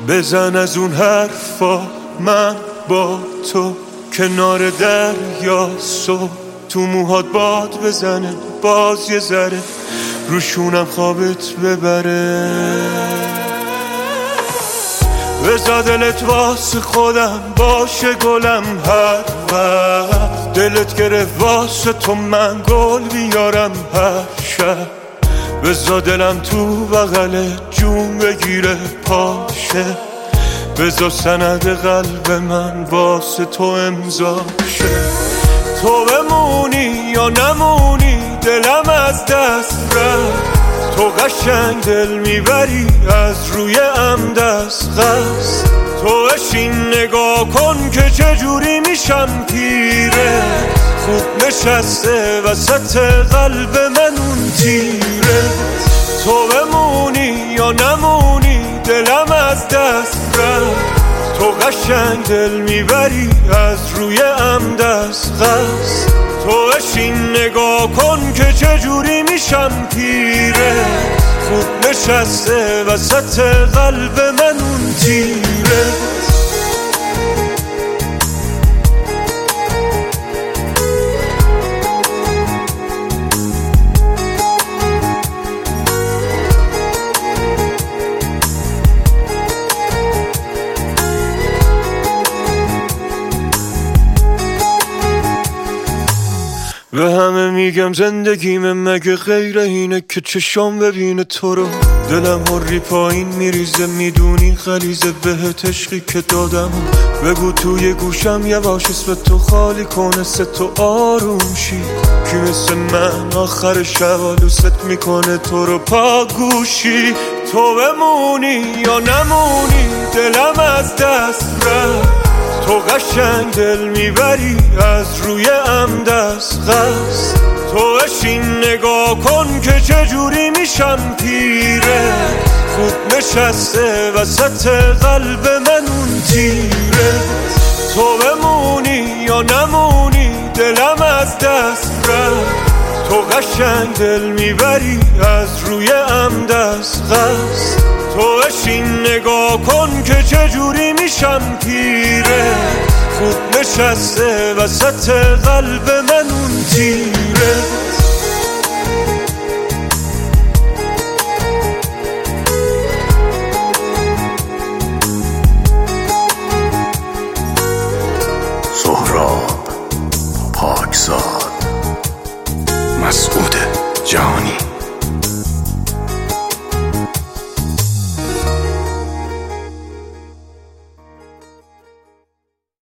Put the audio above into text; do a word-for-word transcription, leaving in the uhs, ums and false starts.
بزن از اون حرفا، من با تو کنار دریا صبح، تو موهات باد بزنه باز یه ذره روشونم خوابت ببره. بذار دلت واسه خودم باشه گلم، هر وقت دلت گرفت واسه تو من گل بیارم هر شب. بذار دلم تو بغل جون بگیره پاشه، بذار سند قلب من واسه تو امضا شه. تو بمونی یا نمونی دلم از دست رفت، تو قشنگ دل میبری از روی ام دست خست. تو بشین نگاه کن که چجوری میشم پیره، خوب نشسته وسط قلب من اون تیره. تو بمونی یا نمونی دلم از دست رفت، تو قشنگ دل میبری از روی ام دست خست. تو بشین نگاه کن که چجوری میشم پیره، خوب نشسته وسط قلب من اون تیره. به همه میگم زندگیم مگه غیر اینه که چشام ببینه تو رو، دلم هری پایین میریزه میدونی غلیظه بهت عشقی که دادم. بگو توی گوشم یواش اسم تو خالی کنه سه تو آروم شی، کی مثل من آخر شب آلوست میکنه تو رو پا گوشی. تو بمونی یا نمونی دلم از دست رفت، تو قشنگ دل میبری از روی ام دست خست. تو بشین نگاه کن که چجوری میشم پیره، خوب نشسته وسط قلب من اون تیره. تو بمونی یا نمونی دلم از دست رفت، تو قشنگ دل میبری از روی ام دست خست. تو بشین نگاه کن که چجوری میشم پیره، خوب نشسته وسط قلب من اون تیره. سهراب پاکزاد، مسعود جهانی.